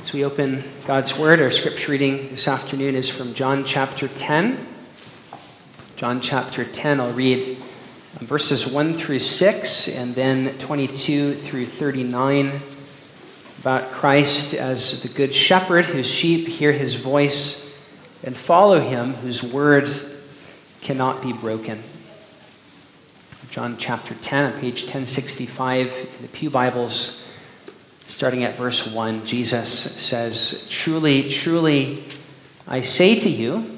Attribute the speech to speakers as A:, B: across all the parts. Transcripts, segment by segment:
A: As we open God's Word, our scripture reading this afternoon is from John chapter 10. John chapter 10, I'll read verses 1 through 6 and then 22 through 39 about Christ as the good shepherd whose sheep hear his voice and follow him, whose word cannot be broken. John chapter 10 on page 1065 in the Pew Bibles. Starting at verse 1, Jesus says, "Truly, truly, I say to you,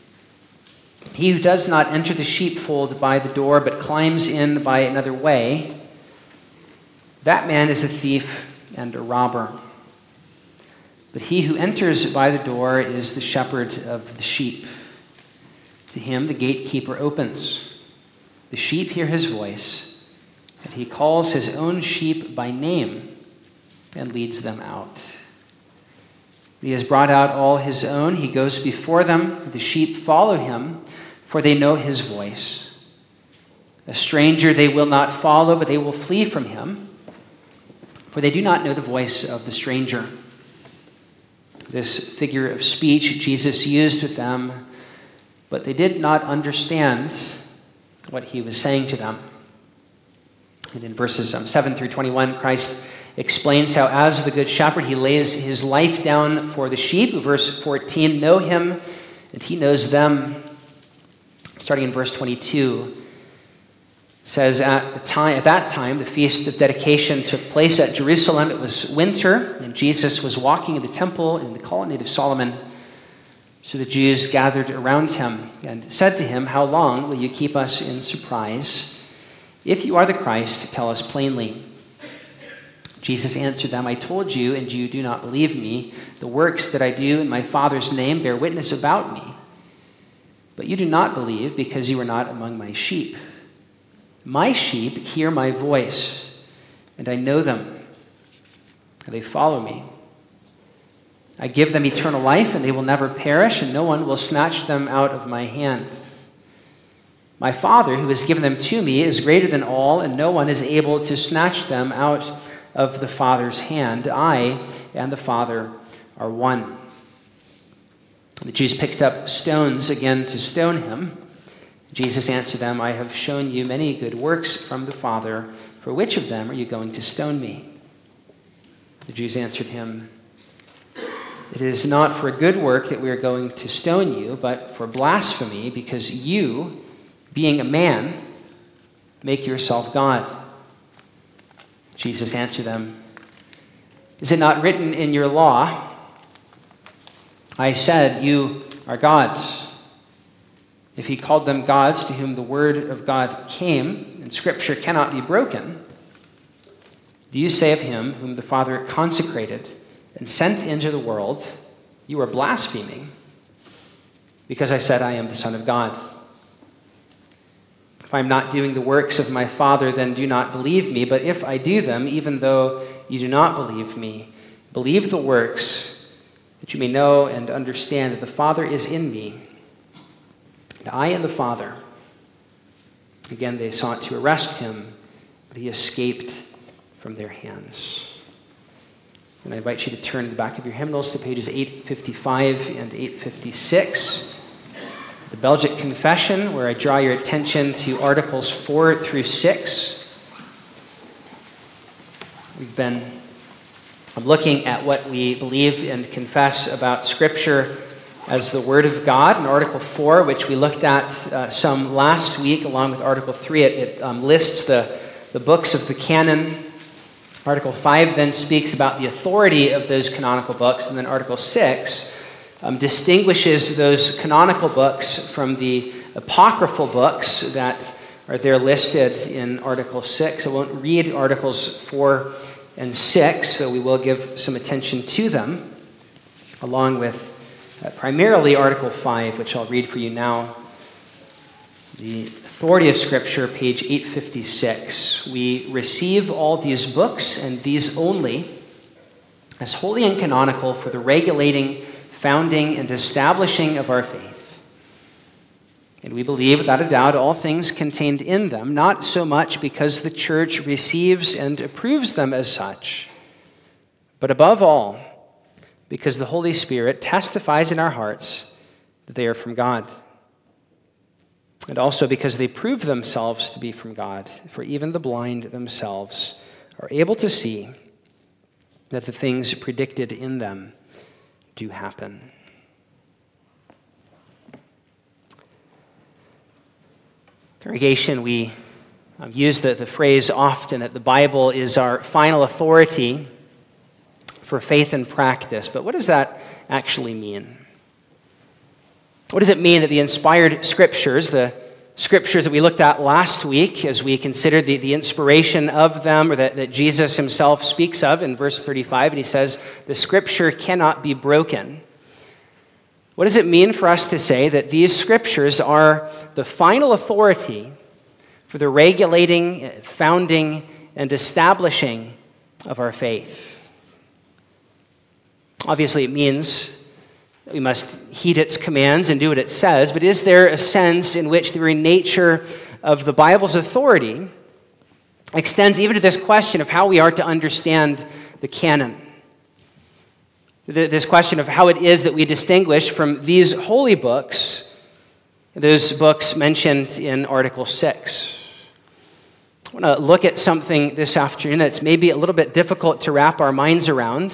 A: he who does not enter the sheepfold by the door, but climbs in by another way, that man is a thief and a robber. But he who enters by the door is the shepherd of the sheep. To him the gatekeeper opens. The sheep hear his voice, and he calls his own sheep by name and leads them out. He has brought out all his own. He goes before them. The sheep follow him, for they know his voice. A stranger they will not follow, but they will flee from him, for they do not know the voice of the stranger." This figure of speech Jesus used with them, but they did not understand what he was saying to them. And in verses 7 through 21, Christ explains how as the good shepherd he lays his life down for the sheep. Verse 14, know him and he knows them. Starting in verse 22, says at that time the feast of dedication took place at Jerusalem. It was winter and Jesus was walking in the temple in the colonnade of Solomon. So the Jews gathered around him and said to him, "How long will you keep us in surprise? If you are the Christ, tell us plainly." Jesus answered them, "I told you, and you do not believe me. The works that I do in my Father's name bear witness about me. But you do not believe because you are not among my sheep. My sheep hear my voice, and I know them, and they follow me. I give them eternal life, and they will never perish, and no one will snatch them out of my hand. My Father, who has given them to me, is greater than all, and no one is able to snatch them out of the Father's hand. I and the Father are one." The Jews picked up stones again to stone him. Jesus answered them, "I have shown you many good works from the Father. For which of them are you going to stone me?" The Jews answered him, "It is not for a good work that we are going to stone you, but for blasphemy, because you, being a man, make yourself God." Jesus answered them, "Is it not written in your law, I said, you are gods? If he called them gods to whom the word of God came, and scripture cannot be broken, do you say of him whom the Father consecrated and sent into the world, you are blaspheming, because I said I am the Son of God? If I am not doing the works of my Father, then do not believe me. But if I do them, even though you do not believe me, believe the works, that you may know and understand that the Father is in me, and I in the Father." Again, they sought to arrest him, but he escaped from their hands. And I invite you to turn to the back of your hymnals to pages 855 and 856. The Belgic Confession, where I draw your attention to Articles 4 through 6. We've been looking at what we believe and confess about Scripture as the Word of God. In Article 4, which we looked at some last week, along with Article 3, it lists the books of the canon. Article 5 then speaks about the authority of those canonical books, and then Article 6 distinguishes those canonical books from the apocryphal books that are there listed in Article 6. I won't read Articles 4 and 6, so we will give some attention to them, along with primarily Article 5, which I'll read for you now. The authority of Scripture, page 856. "We receive all these books, and these only, as holy and canonical for the regulating, founding, and establishing of our faith. And we believe, without a doubt, all things contained in them, not so much because the church receives and approves them as such, but above all, because the Holy Spirit testifies in our hearts that they are from God. And also because they prove themselves to be from God, for even the blind themselves are able to see that the things predicted in them do happen. Congregation, we use the phrase often that the Bible is our final authority for faith and practice, but what does that actually mean? What does it mean that the inspired scriptures, the scriptures that we looked at last week as we considered the inspiration of them, or that Jesus himself speaks of in verse 35, and he says, the scripture cannot be broken. What does it mean for us to say that these scriptures are the final authority for the regulating, founding, and establishing of our faith? Obviously, it means that we must heed its commands and do what it says, but is there a sense in which the very nature of the Bible's authority extends even to this question of how we are to understand the canon? This question of how it is that we distinguish from these holy books, those books mentioned in Article 6. I want to look at something this afternoon that's maybe a little bit difficult to wrap our minds around.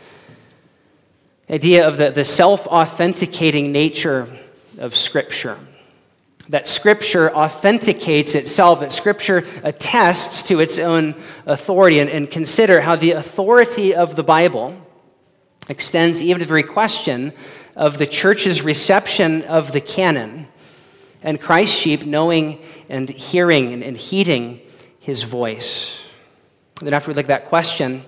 A: The idea of the self-authenticating nature of Scripture. That Scripture authenticates itself, that Scripture attests to its own authority, and consider how the authority of the Bible extends even to the very question of the church's reception of the canon and Christ's sheep knowing and hearing and heeding his voice. And then after we look at that question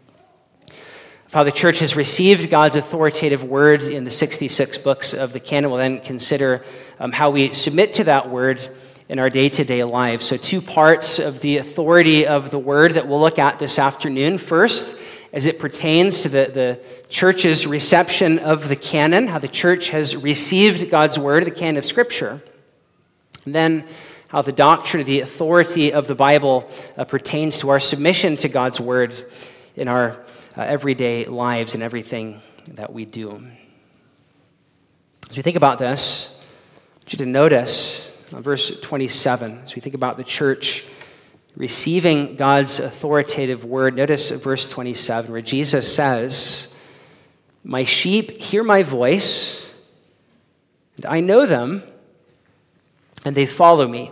A: of how the church has received God's authoritative word in the 66 books of the canon, we'll then consider how we submit to that word in our day-to-day lives. So 2 parts of the authority of the word that we'll look at this afternoon. First, as it pertains to the church's reception of the canon, how the church has received God's word, the canon of Scripture. And then how the doctrine of the authority of the Bible pertains to our submission to God's word in our everyday lives and everything that we do. As we think about this, I want you to notice verse 27, as we think about the church receiving God's authoritative word. Notice verse 27, where Jesus says, "My sheep hear my voice, and I know them, and they follow me."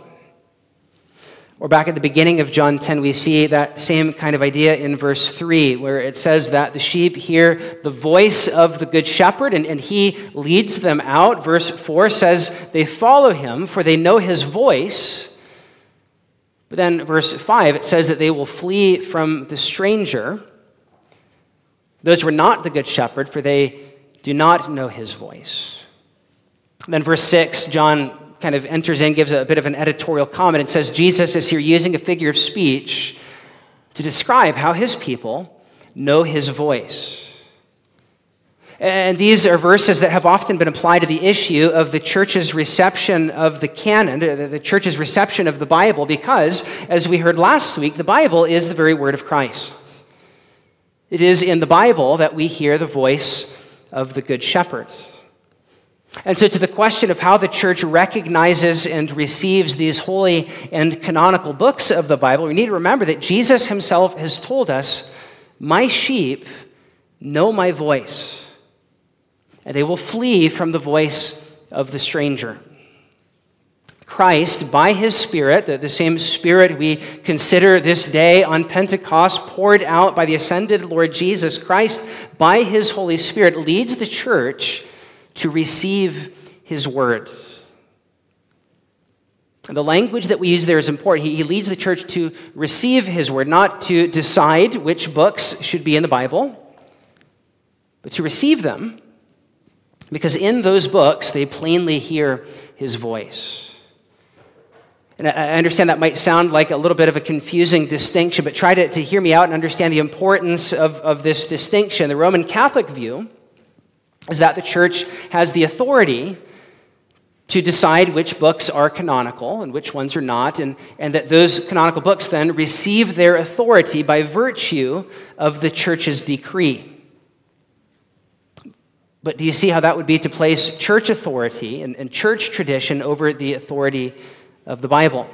A: Or back at the beginning of John 10, we see that same kind of idea in verse 3, where it says that the sheep hear the voice of the good shepherd, and he leads them out. Verse 4 says they follow him, for they know his voice. But then verse 5, it says that they will flee from the stranger. Those who are not the good shepherd, for they do not know his voice. And then verse 6, John kind of enters in, gives a bit of an editorial comment, and says Jesus is here using a figure of speech to describe how his people know his voice. And these are verses that have often been applied to the issue of the church's reception of the canon, the church's reception of the Bible, because, as we heard last week, the Bible is the very word of Christ. It is in the Bible that we hear the voice of the Good Shepherd. And so to the question of how the church recognizes and receives these holy and canonical books of the Bible, we need to remember that Jesus himself has told us, "My sheep know my voice, and they will flee from the voice of the stranger." Christ, by his Spirit, the same Spirit we consider this day on Pentecost, poured out by the ascended Lord Jesus Christ, by his Holy Spirit, leads the church to receive his word. And the language that we use there is important. He leads the church to receive his word, not to decide which books should be in the Bible, but to receive them, because in those books they plainly hear his voice. And I understand that might sound like a little bit of a confusing distinction, but try to hear me out and understand the importance of this distinction. The Roman Catholic view is that the church has the authority to decide which books are canonical and which ones are not, and that those canonical books then receive their authority by virtue of the church's decree. But do you see how that would be to place church authority and church tradition over the authority of the Bible?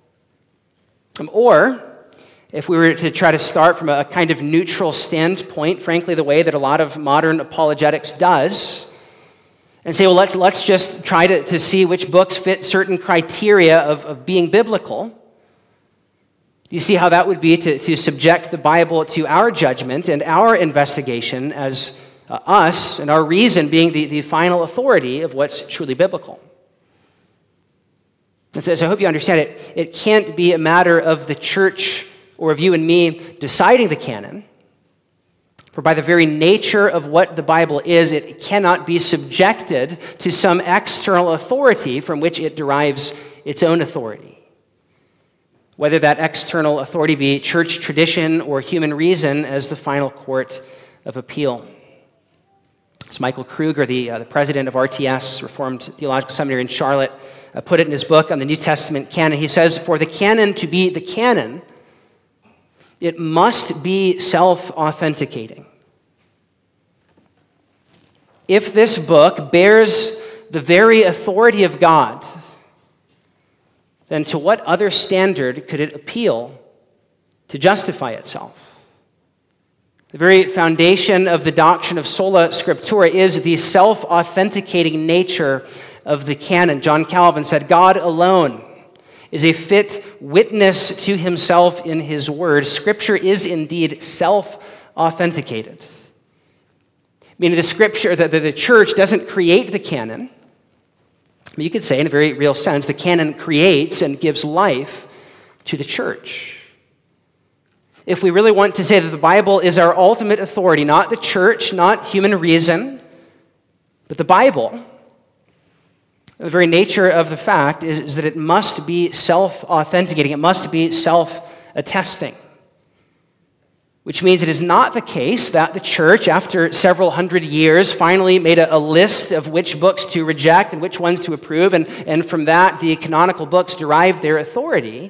A: Or, if we were to try to start from a kind of neutral standpoint, frankly, the way that a lot of modern apologetics does, and say, well, let's just try to see which books fit certain criteria of being biblical. Do you see how that would be to subject the Bible to our judgment and our investigation as us and our reason being the final authority of what's truly biblical? And so I hope you understand it. It can't be a matter of the church or of you and me deciding the canon. For by the very nature of what the Bible is, it cannot be subjected to some external authority from which it derives its own authority. Whether that external authority be church tradition or human reason as the final court of appeal. As Michael Kruger, the president of RTS, Reformed Theological Seminary in Charlotte, put it in his book on the New Testament canon, he says, for the canon to be the canon, it must be self-authenticating. If this book bears the very authority of God, then to what other standard could it appeal to justify itself? The very foundation of the doctrine of sola scriptura is the self-authenticating nature of the canon. John Calvin said, God alone is a fit witness to himself in his word. Scripture is indeed self-authenticated. Meaning the scripture, the church doesn't create the canon. You could say in a very real sense, the canon creates and gives life to the church. If we really want to say that the Bible is our ultimate authority, not the church, not human reason, but the Bible, the very nature of the fact is that it must be self-authenticating. It must be self-attesting. Which means it is not the case that the church, after several hundred years, finally made a list of which books to reject and which ones to approve, and from that the canonical books derived their authority.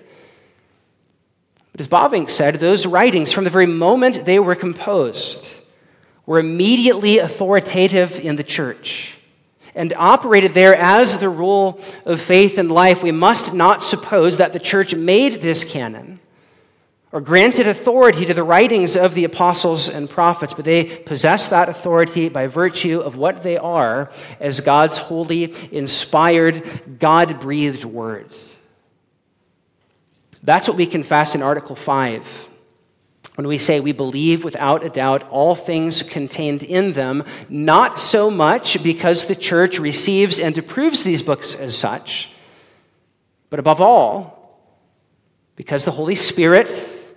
A: But as Bavinck said, those writings, from the very moment they were composed, were immediately authoritative in the church and operated there as the rule of faith and life. We must not suppose that the church made this canon or granted authority to the writings of the apostles and prophets, but they possess that authority by virtue of what they are as God's holy, inspired, God-breathed words. That's what we confess in Article 5 when we say we believe without a doubt all things contained in them, not so much because the church receives and approves these books as such, but above all, because the Holy Spirit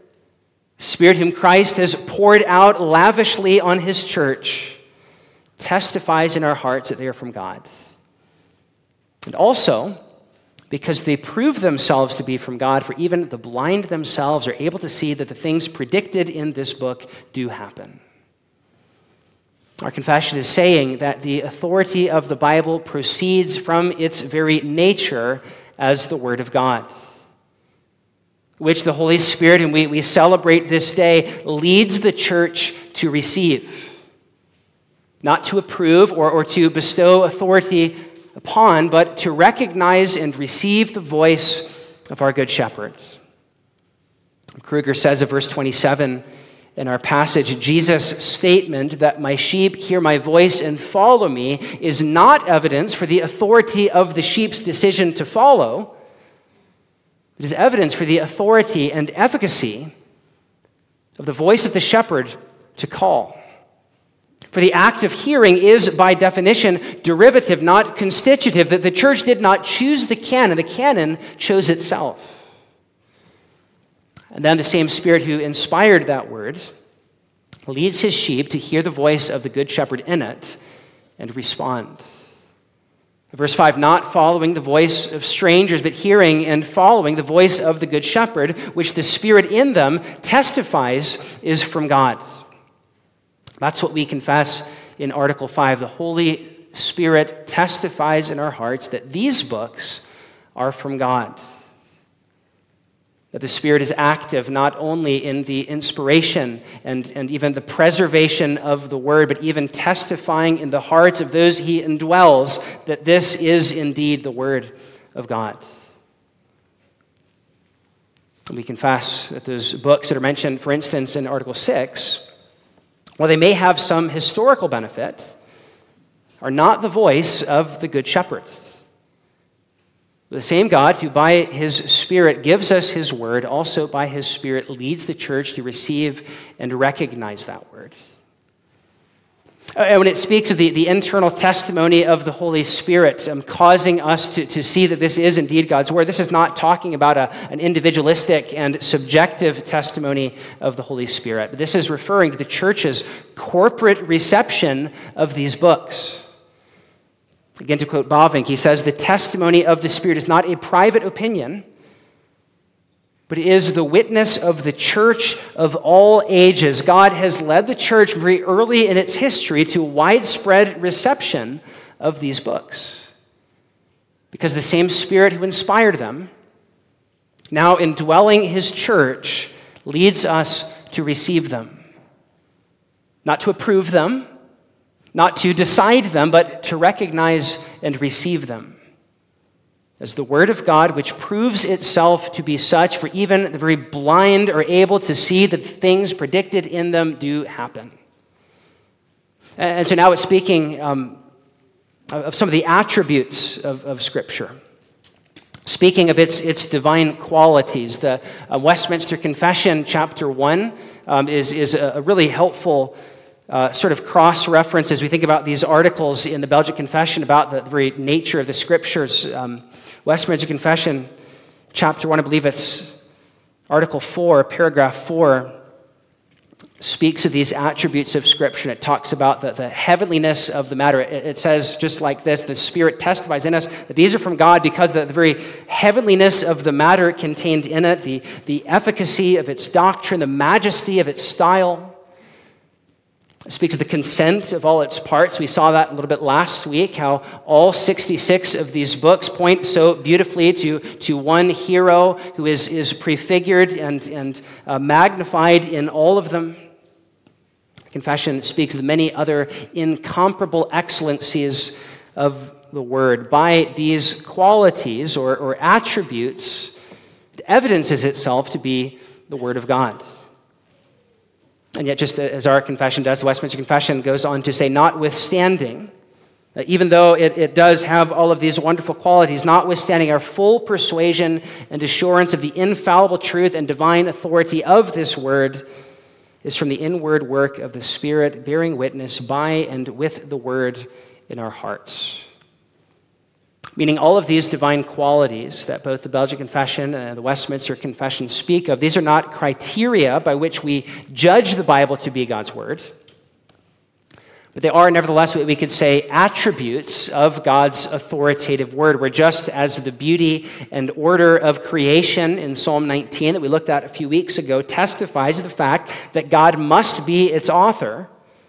A: whom Christ has poured out lavishly on his church, testifies in our hearts that they are from God. And also, because they prove themselves to be from God, for even the blind themselves are able to see that the things predicted in this book do happen. Our confession is saying that the authority of the Bible proceeds from its very nature as the Word of God, which the Holy Spirit, and we celebrate this day, leads the church to receive, not to approve or to bestow authority upon, but to recognize and receive the voice of our Good Shepherd. Kruger says of verse 27 in our passage, Jesus' statement that my sheep hear my voice and follow me is not evidence for the authority of the sheep's decision to follow. It is evidence for the authority and efficacy of the voice of the shepherd to call. For the act of hearing is, by definition, derivative, not constitutive, that the church did not choose the canon chose itself. And then the same Spirit who inspired that word leads his sheep to hear the voice of the Good Shepherd in it and respond. Verse 5, not following the voice of strangers, but hearing and following the voice of the Good Shepherd, which the Spirit in them testifies is from God. That's what we confess in Article 5. The Holy Spirit testifies in our hearts that these books are from God. That the Spirit is active not only in the inspiration and even the preservation of the Word, but even testifying in the hearts of those he indwells that this is indeed the Word of God. And we confess that those books that are mentioned, for instance, in Article 6, while they may have some historical benefit, are not the voice of the Good Shepherd. The same God who by his Spirit gives us his word, also by his Spirit leads the church to receive and recognize that word. And when it speaks of the internal testimony of the Holy Spirit causing us to see that this is indeed God's word, this is not talking about an individualistic and subjective testimony of the Holy Spirit. This is referring to the church's corporate reception of these books. Again, to quote Bavinck, he says, "The testimony of the Spirit is not a private opinion, but it is the witness of the church of all ages." God has led the church very early in its history to widespread reception of these books, because the same Spirit who inspired them, now indwelling his church, leads us to receive them. Not to approve them, not to decide them, but to recognize and receive them as the Word of God, which proves itself to be such, for even the very blind are able to see that things predicted in them do happen. And so now it's speaking of some of the attributes of Scripture. Speaking of its divine qualities, the Westminster Confession, chapter 1, is a really helpful sort of cross-reference as we think about these articles in the Belgic Confession about the very nature of the Scriptures. Westminster Confession, chapter 1, I believe it's Article 4, paragraph 4, speaks of these attributes of Scripture. It talks about the heavenliness of the matter. It says just like this: the Spirit testifies in us that these are from God because the very heavenliness of the matter contained in it, the efficacy of its doctrine, the majesty of its style. It speaks of the consent of all its parts. We saw that a little bit last week, how all 66 of these books point so beautifully to one hero who is prefigured and magnified in all of them. Confession speaks of the many other incomparable excellencies of the Word. By these qualities or attributes, it evidences itself to be the Word of God. And yet, just as our confession does, the Westminster Confession goes on to say, notwithstanding, even though it does have all of these wonderful qualities, notwithstanding our full persuasion and assurance of the infallible truth and divine authority of this word is from the inward work of the Spirit, bearing witness by and with the word in our hearts. Meaning all of these divine qualities that both the Belgic Confession and the Westminster Confession speak of, these are not criteria by which we judge the Bible to be God's word, but they are nevertheless what we could say attributes of God's authoritative word, where just as the beauty and order of creation in Psalm 19 that we looked at a few weeks ago testifies to the fact that God must be its author,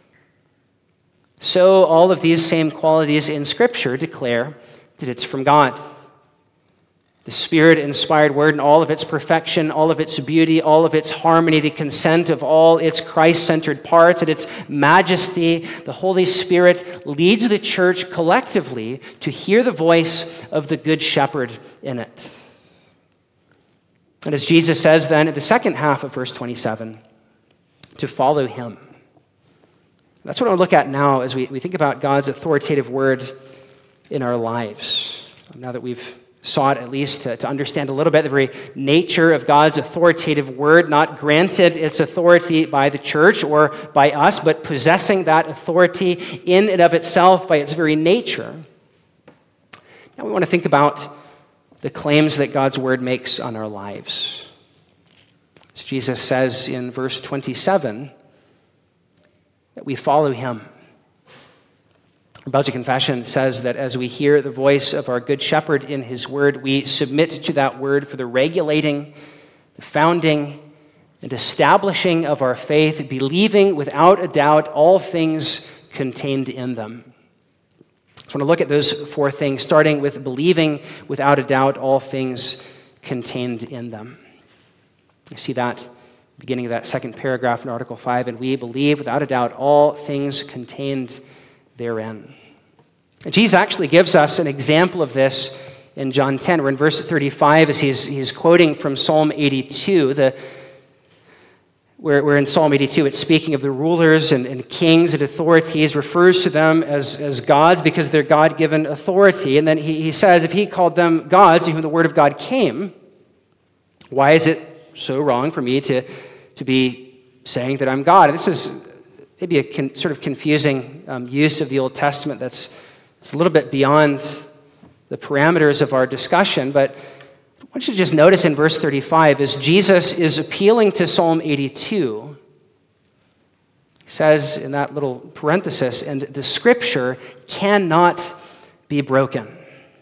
A: so all of these same qualities in Scripture declare that it's from God. The Spirit-inspired word in all of its perfection, all of its beauty, all of its harmony, the consent of all its Christ-centered parts, and its majesty, the Holy Spirit leads the church collectively to hear the voice of the Good Shepherd in it. And as Jesus says then in the second half of verse 27, to follow him. That's what I want to look at now as we think about God's authoritative word in our lives. Now that we've sought at least to understand a little bit the very nature of God's authoritative word, not granted its authority by the church or by us, but possessing that authority in and of itself by its very nature. Now we want to think about the claims that God's word makes on our lives. As Jesus says in verse 27, that we follow him. The Belgic Confession says that as we hear the voice of our Good Shepherd in his word, we submit to that word for the regulating, the founding, and establishing of our faith, believing without a doubt all things contained in them. So I want to look at those four things, starting with believing without a doubt all things contained in them. You see that beginning of that second paragraph in Article 5, and we believe without a doubt all things contained therein. And Jesus actually gives us an example of this in John 10. We're in verse 35 as he's quoting from Psalm 82. We're in Psalm 82. It's speaking of the rulers and kings and authorities, refers to them as gods because they're God-given authority. And then he says, if he called them gods to whom the word of God came, why is it so wrong for me to be saying that I'm God? And this is maybe a sort of confusing use of the Old Testament it's a little bit beyond the parameters of our discussion, but I want you to just notice in verse 35, as Jesus is appealing to Psalm 82, he says in that little parenthesis, and the scripture cannot be broken.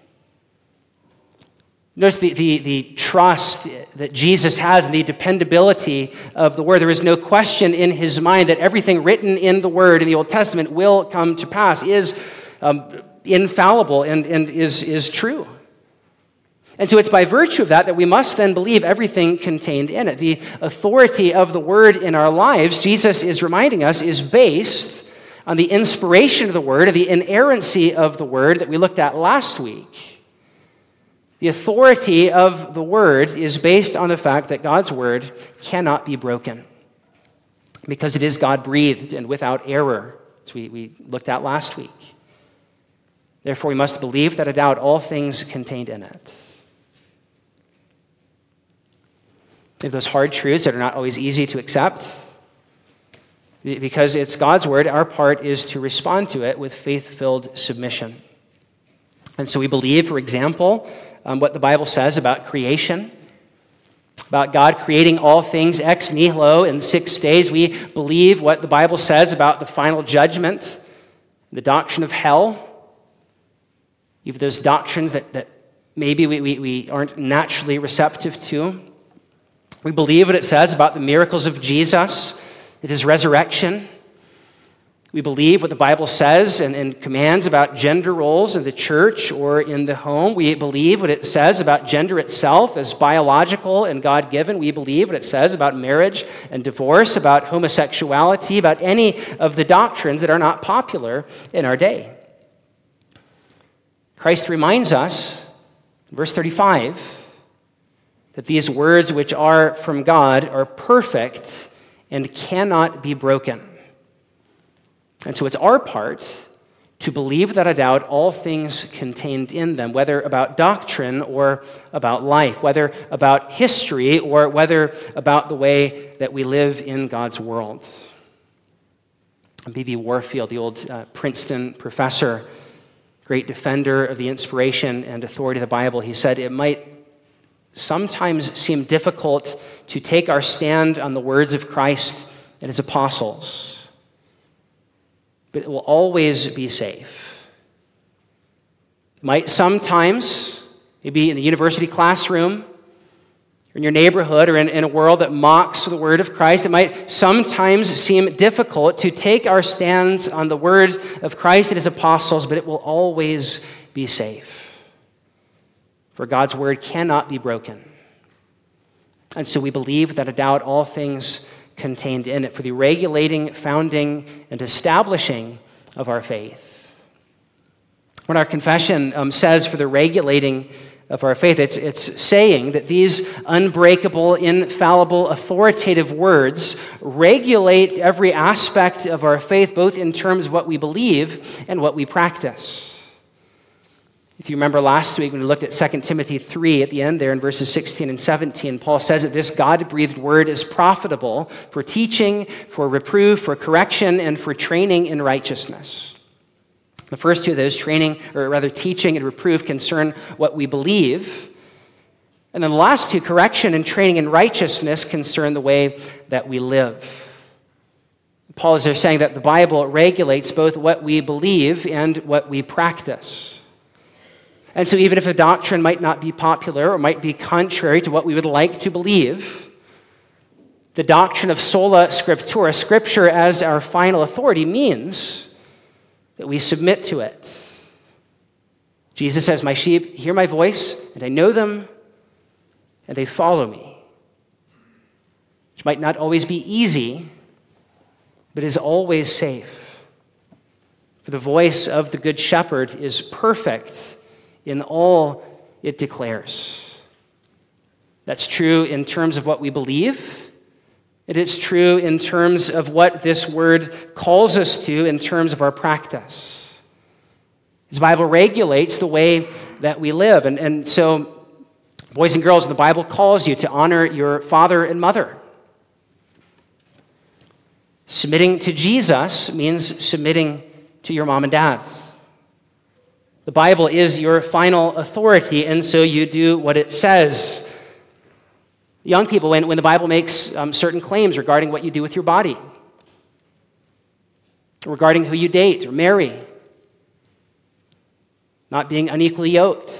A: Notice the trust that Jesus has and the dependability of the word. There is no question in his mind that everything written in the word in the Old Testament will come to pass, is infallible and is true. And so it's by virtue of that we must then believe everything contained in it. The authority of the word in our lives, Jesus is reminding us, is based on the inspiration of the word, the inerrancy of the word that we looked at last week. The authority of the word is based on the fact that God's word cannot be broken because it is God-breathed and without error, as we looked at last week. Therefore, we must believe that without a doubt all things contained in it. We have those hard truths that are not always easy to accept. Because it's God's word, our part is to respond to it with faith-filled submission. And so we believe, for example, what the Bible says about creation, about God creating all things ex nihilo in 6 days. We believe what the Bible says about the final judgment, the doctrine of hell. You have those doctrines that maybe we aren't naturally receptive to. We believe what it says about the miracles of Jesus, his resurrection. We believe what the Bible says and commands about gender roles in the church or in the home. We believe what it says about gender itself as biological and God-given. We believe what it says about marriage and divorce, about homosexuality, about any of the doctrines that are not popular in our day. Christ reminds us, in verse 35, that these words which are from God are perfect and cannot be broken. And so it's our part to believe without a doubt all things contained in them, whether about doctrine or about life, whether about history or whether about the way that we live in God's world. B.B. Warfield, the old Princeton professor, great defender of the inspiration and authority of the Bible, he said, it might sometimes seem difficult to take our stand on the words of Christ and his apostles, but it will always be safe. It might sometimes, maybe in the university classroom, or in your neighborhood, or in a world that mocks the word of Christ, it might sometimes seem difficult to take our stands on the word of Christ and his apostles, but it will always be safe. For God's word cannot be broken. And so we believe without a doubt all things contained in it for the regulating, founding, and establishing of our faith. When our confession says for the regulating of our faith, it's saying that these unbreakable, infallible, authoritative words regulate every aspect of our faith, both in terms of what we believe and what we practice. If you remember last week when we looked at 2 Timothy 3 at the end there in verses 16 and 17, Paul says that this God-breathed word is profitable for teaching, for reproof, for correction, and for training in righteousness. The first two of those, teaching and reproof, concern what we believe. And then the last two, correction and training in righteousness, concern the way that we live. Paul is there saying that the Bible regulates both what we believe and what we practice. And so even if a doctrine might not be popular or might be contrary to what we would like to believe, the doctrine of sola scriptura, Scripture as our final authority, means that we submit to it. Jesus says, my sheep hear my voice, and I know them, and they follow me. which might not always be easy, but is always safe. For the voice of the Good Shepherd is perfect in all it declares. That's true in terms of what we believe. It is true in terms of what this word calls us to in terms of our practice. The Bible regulates the way that we live. And so, boys and girls, the Bible calls you to honor your father and mother. Submitting to Jesus means submitting to your mom and dad. The Bible is your final authority, and so you do what it says. Young people, when the Bible makes certain claims regarding what you do with your body, regarding who you date or marry, not being unequally yoked,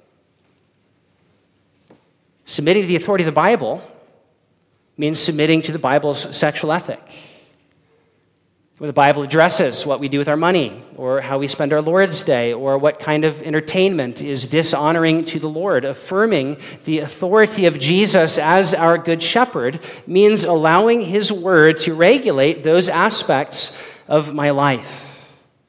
A: submitting to the authority of the Bible means submitting to the Bible's sexual ethic. When the Bible addresses what we do with our money, or how we spend our Lord's Day, or what kind of entertainment is dishonoring to the Lord, affirming the authority of Jesus as our Good Shepherd means allowing His Word to regulate those aspects of my life,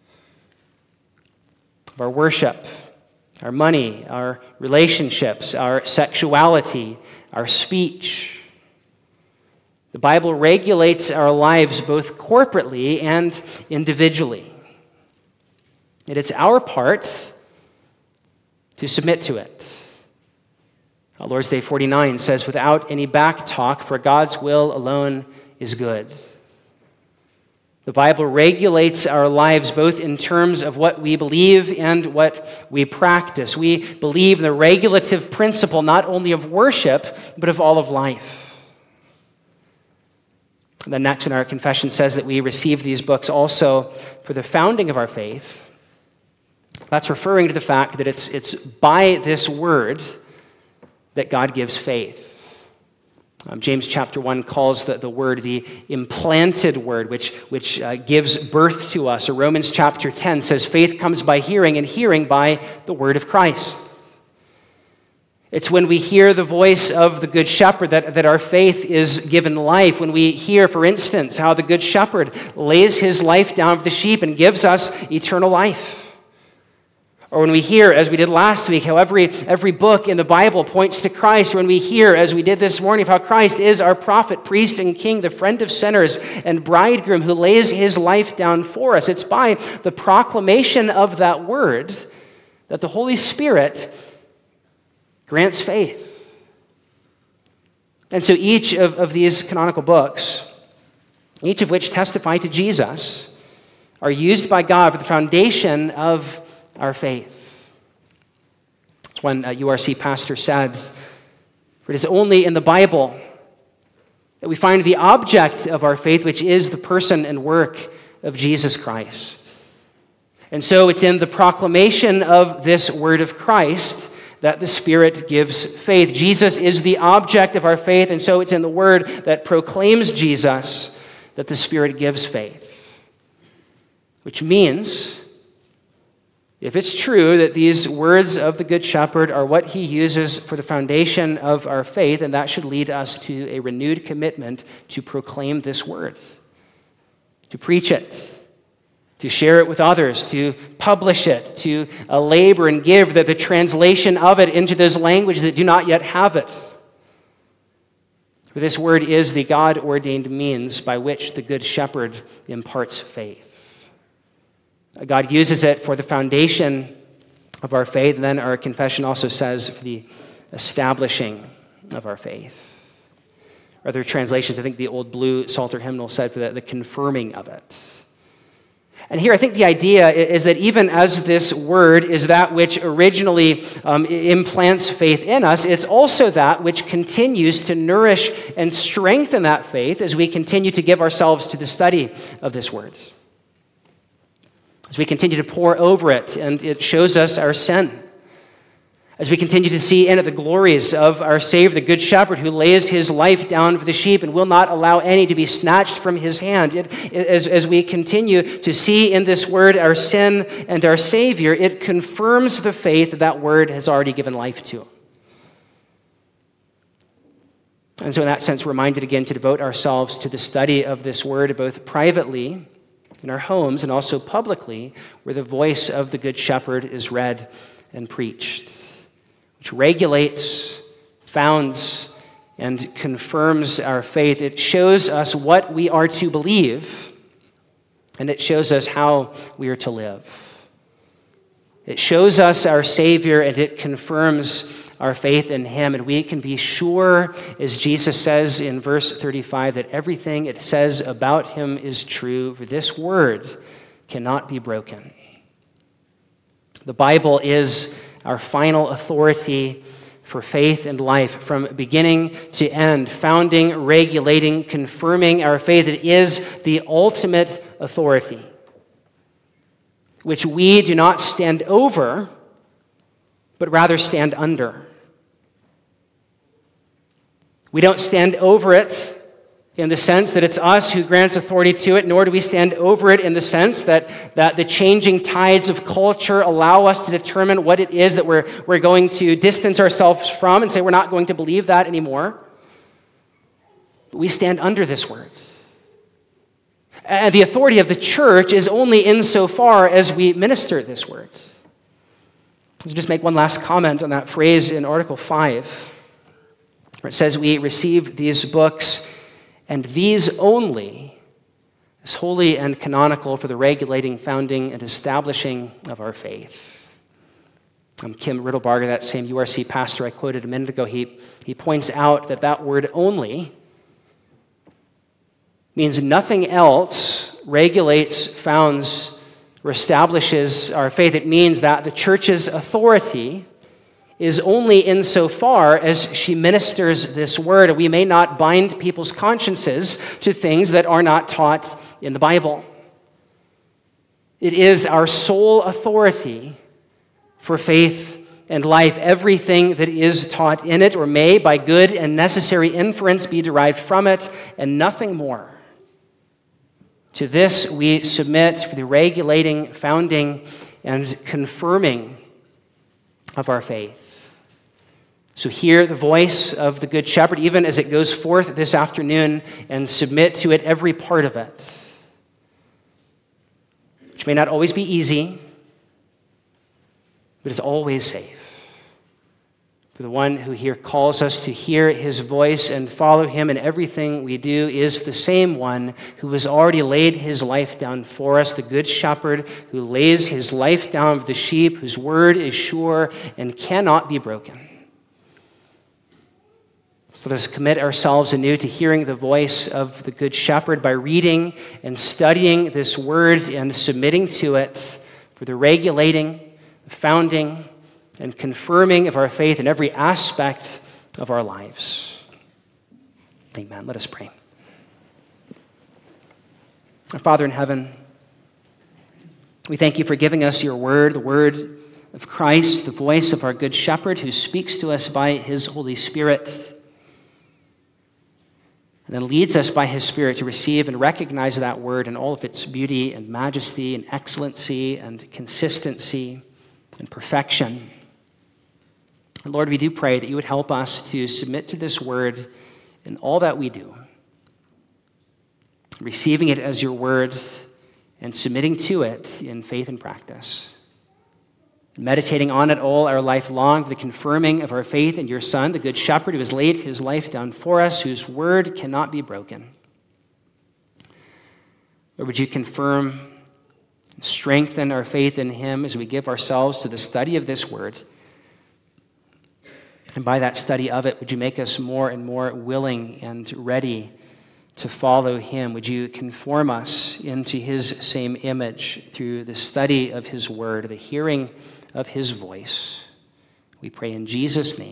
A: of our worship, our money, our relationships, our sexuality, our speech. The Bible regulates our lives both corporately and individually. And it's our part to submit to it. Lord's Day 49 says, without any back talk, for God's will alone is good. The Bible regulates our lives both in terms of what we believe and what we practice. We believe in the regulative principle not only of worship, but of all of life. The next in our confession says that we receive these books also for the founding of our faith. That's referring to the fact that it's by this word that God gives faith. James chapter 1 calls the word the implanted word, which gives birth to us. Or Romans chapter 10 says faith comes by hearing, and hearing by the word of Christ. It's when we hear the voice of the Good Shepherd that our faith is given life. When we hear, for instance, how the Good Shepherd lays his life down for the sheep and gives us eternal life. Or when we hear, as we did last week, how every book in the Bible points to Christ. Or when we hear, as we did this morning, of how Christ is our prophet, priest, and king, the friend of sinners, and bridegroom who lays his life down for us. It's by the proclamation of that word that the Holy Spirit grants faith. And so each of these canonical books, each of which testify to Jesus, are used by God for the foundation of our faith. It's when a URC pastor said, for it is only in the Bible that we find the object of our faith, which is the person and work of Jesus Christ. And so it's in the proclamation of this word of Christ that the Spirit gives faith. Jesus is the object of our faith, and so it's in the word that proclaims Jesus that the Spirit gives faith. Which means, if it's true that these words of the Good Shepherd are what he uses for the foundation of our faith, and that should lead us to a renewed commitment to proclaim this word, to preach it, to share it with others, to publish it, to labor and give the translation of it into those languages that do not yet have it. For this word is the God-ordained means by which the Good Shepherd imparts faith. God uses it for the foundation of our faith, and then our confession also says for the establishing of our faith. Other translations, I think the old blue Psalter hymnal said for the confirming of it. And here I think the idea is that even as this word is that which originally implants faith in us, it's also that which continues to nourish and strengthen that faith as we continue to give ourselves to the study of this word. As we continue to pore over it, and it shows us our sin. As we continue to see in it the glories of our Savior, the Good Shepherd, who lays his life down for the sheep and will not allow any to be snatched from his hand. As we continue to see in this word our sin and our Savior, it confirms the faith that word has already given life to. And so in that sense, we're reminded again to devote ourselves to the study of this word, both privately in our homes and also publicly, where the voice of the Good Shepherd is read and preached, which regulates, founds, and confirms our faith. It shows us what we are to believe, and it shows us how we are to live. It shows us our Savior, and it confirms our faith in him. And we can be sure, as Jesus says in verse 35, that everything it says about him is true, for this word cannot be broken. The Bible is our final authority for faith and life, from beginning to end, founding, regulating, confirming our faith. It is the ultimate authority, which we do not stand over, but rather stand under. We don't stand over it in the sense that it's us who grants authority to it, nor do we stand over it in the sense that the changing tides of culture allow us to determine what it is that we're going to distance ourselves from and say we're not going to believe that anymore. But we stand under this word. And the authority of the church is only insofar as we minister this word. Let's just make one last comment on that phrase in Article 5, where it says, we receive these books and these only as holy and canonical for the regulating, founding, and establishing of our faith. Kim Riddlebarger, that same URC pastor I quoted a minute ago, he points out that word only means nothing else regulates, founds, or establishes our faith. It means that the church's authority is only insofar as she ministers this word. We may not bind people's consciences to things that are not taught in the Bible. It is our sole authority for faith and life. Everything that is taught in it, or may, by good and necessary inference, be derived from it, and nothing more. To this we submit for the regulating, founding, and confirming of our faith. So hear the voice of the Good Shepherd, even as it goes forth this afternoon, and submit to it every part of it, which may not always be easy, but is always safe. For the one who here calls us to hear his voice and follow him in everything we do is the same one who has already laid his life down for us, the Good Shepherd who lays his life down for the sheep, whose word is sure and cannot be broken. So let us commit ourselves anew to hearing the voice of the Good Shepherd by reading and studying this word and submitting to it for the regulating, founding, and confirming of our faith in every aspect of our lives. Amen. Let us pray. Our Father in heaven, we thank you for giving us your word, the word of Christ, the voice of our Good Shepherd who speaks to us by his Holy Spirit, and then leads us by his Spirit to receive and recognize that word in all of its beauty and majesty and excellency and consistency and perfection. And Lord, we do pray that you would help us to submit to this word in all that we do, receiving it as your word and submitting to it in faith and practice, meditating on it all our life long, the confirming of our faith in your Son, the Good Shepherd who has laid his life down for us, whose word cannot be broken. Lord, would you confirm and strengthen our faith in him as we give ourselves to the study of this word? And by that study of it, would you make us more and more willing and ready to follow him? Would you conform us into his same image through the study of his word, the hearing of his voice? We pray in Jesus' name.